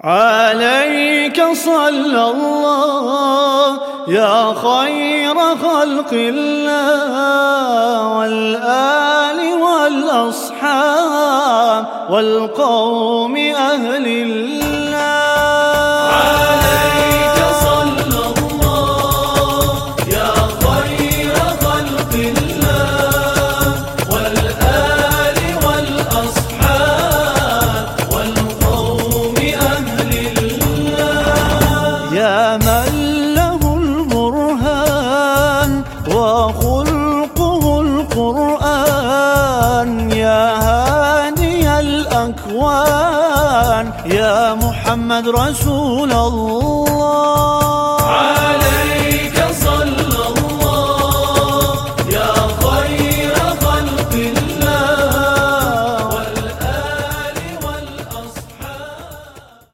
عليك صلى الله يا خير خلق الله، والآل والأصحاب والقوم أهل الله. عليك صلى الله يا خير خلق الله، والآل والأصحاب والقوم أهل الله. يا من له البرهان وخلقه القرآن، يا هادي الأكوان، يا محمد رسول الله.